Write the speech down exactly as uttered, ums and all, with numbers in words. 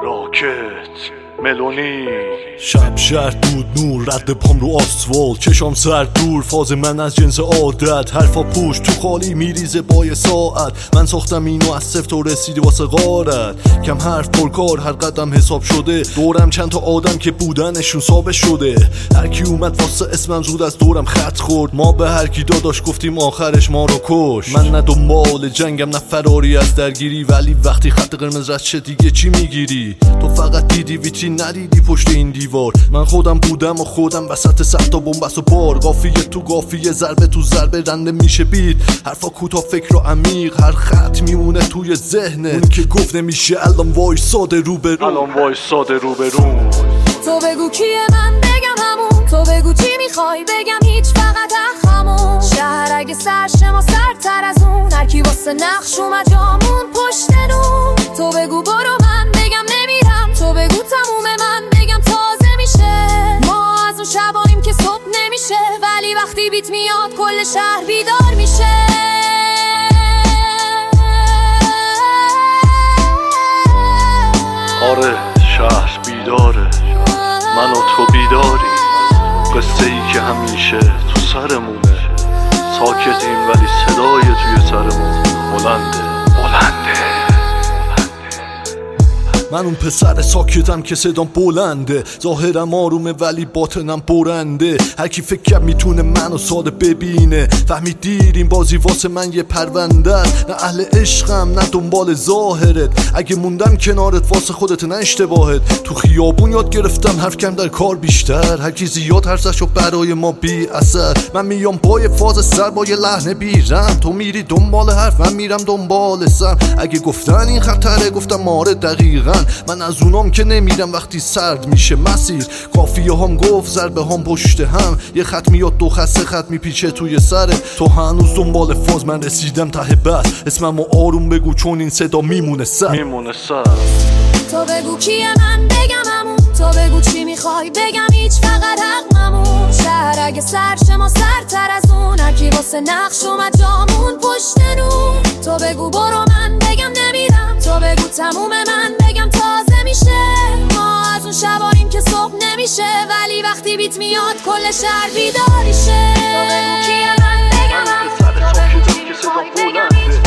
راکت ملونی شب شهر دود نور رد پام رو آسفالت چشام سر دور فاز من از جنس عادت حرفا پوش تو خالی میریزه بای ساعت من ساختم اینو از صفر تو رسیدی واسه غارت کم حرف پرکار هر قدم حساب شده دورم چند تا آدم که بودنشون ثابت شده هر کی اومد واسه اسمم زود از دورم خط خورد ما به هر کی داداش گفتیم آخرش ما رو کش من نه دنبال جنگم نه فراری از درگیری ولی وقتی خط قرمز رد شه دیگه چی میگیری تو فقط دیدی ویترین ندیدی پشت این دیوار من خودم بودم و خودم وسط صد تا بنبست و بار قافیه تو قافیه ضربه تو ضربه رنده میشه بیت حرفا کوتاه فکر و عمیق هر خط میمونه توی ذهنه اون که گفت نمیشه الان وایساده رو به رو الان وایساده رو به رو تو بگو کیه من بگم همون تو بگو چی میخوای بگم هیچ فقط اخمون شهر اگه سرشه ما سرتر از اون هرکی واسه نقش اومد جامون پشت نون تو بگو برو من بگم نمیرم تو بگو تموم من بگم تازه میشه ما از اون شباییم که صبح نمیشه ولی وقتی بیت میاد کل شهر بیدار میشه آره شهر بیداره من و تو بیداری قصه ای که همیشه تو سرمونه ساکتیم ولی صدای توی سرمون بلنده بلنده من اون پسر ساکتم که صدام بلنده ظاهرم آرومه ولی باطنم برنده هر کی فکر کرد میتونه منو ساده ببینه فهمید دیر این بازی واسه من یه پرونده است نه اهل عشقم نه دنبال ظاهرت اگه موندم کنارت واسه خودت نه اشتباهت تو خیابون یاد گرفتم حرف کم در کار بیشتر هر کی زیاد حرفشو برای ما بی اثر من میام پای فاز سر با یه لحن بیرم تو میری دنبال حرف من میرم دنبال سر اگه گفتن این خطره گفتم آره دقیقاً من از اونام که نمیرم وقتی سرد میشه مسیر کافیه هم گفت ضربه هم پشت هم یه خط میاد دو خط سه خط میپیچه توی سرت تو هنوز دنبال فاز من رسیدم ته بس اسممو آروم بگو چون این صدا میمونه سر میمونه سر تو بگو کیه من بگم همون تو بگو چی میخوای بگم هیچ فقط حقمون شهر اگه سرشه ما سرتر از اون هرکی واسه نقش اومد جامون پشت نون تو بگو برو من بگم نمیرم تو بگو تموم من بگم تازه میشه ما از اون شباییم که صبح نمیشه ولی وقتی بیت میاد کل شهر بیداریشه تو بگو کیه من بگم همون تو بگو چی میخوای بگم هیچ